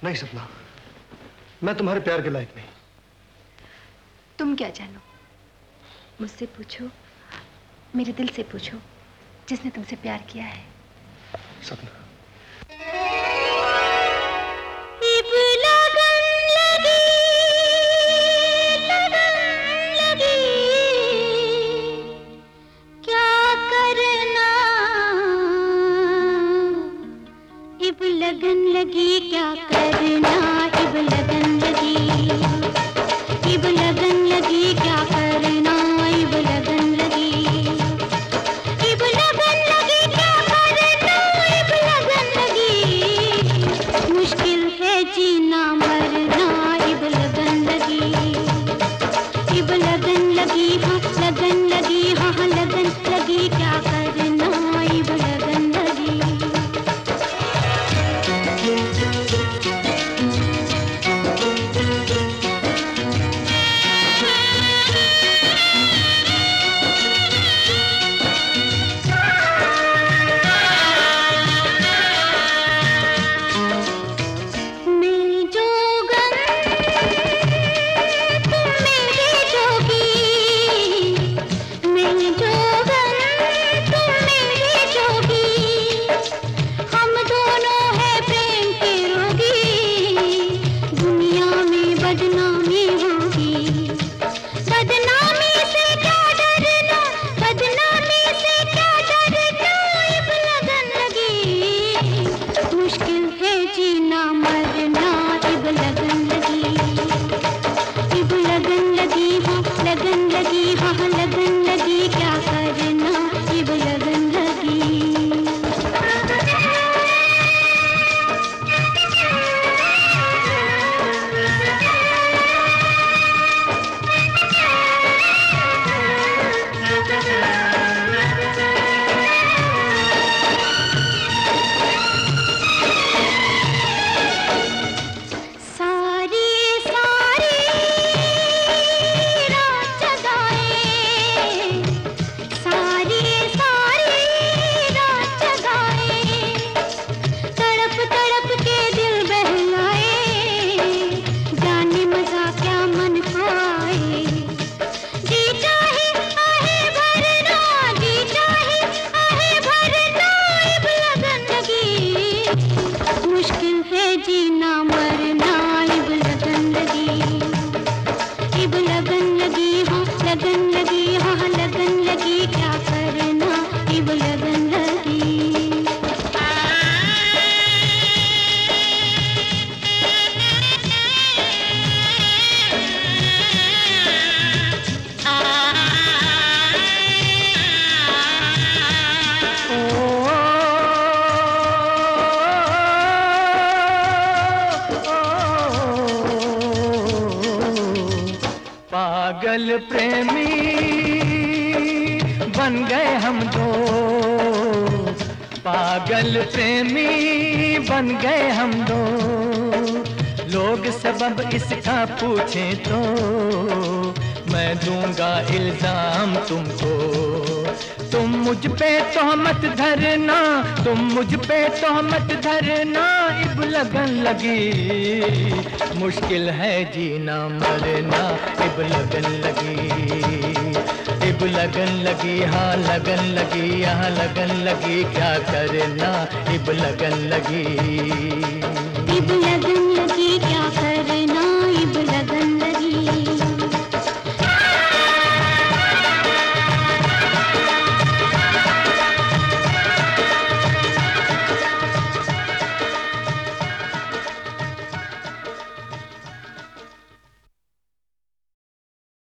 नहीं सपना, मैं तुम्हारे प्यार के लायक नहीं। तुम क्या जानो? मुझसे पूछो, मेरे दिल से पूछो, जिसने तुमसे प्यार किया है। सपना लगन लगी क्या करना, इब लगन लगी, इब लगन लगी क्या करना, इब लगन लगी, इब लगन लगी क्या करना, इब लगन लगी, मुश्किल है जीना मरना, इब लगन लगी, इब लगन लगी, हाँ लगन लगी, हाँ लगन लगी क्या करना, इब लगन लगी। पागल प्रेमी बन गए हम दो, पागल प्रेमी बन गए हम दो, लोग सबब इसका पूछें तो मैं दूंगा इल्जाम तुमको, तुम मुझ पे तोहमत धरना, तुम मुझ पे तोहमत धरना, इब लगन लगी, मुश्किल है जीना मरना, इब लगन लगी, इब लगन लगी, हाँ लगन लगी, यहाँ लगन लगी, क्या करना, इब लगन लगी।